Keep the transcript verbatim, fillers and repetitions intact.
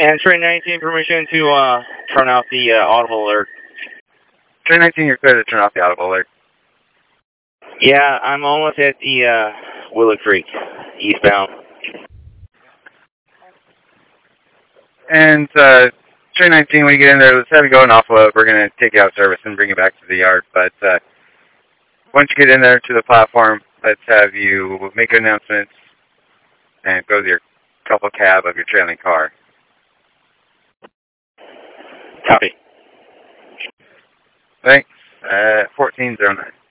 And train nineteen, permission to uh, turn out the uh, audible alert. Train nineteen, you're clear to turn off the audible alert. Yeah, I'm almost at the uh, Willow Creek, eastbound. And uh, train nineteen, when you get in there, let's have you go and offload. We're going to take you out of service and bring you back to the yard. But uh, once you get in there to the platform, let's have you make announcements and go to your couple cab of your trailing car. Copy. Thanks. Uh, fourteen oh nine.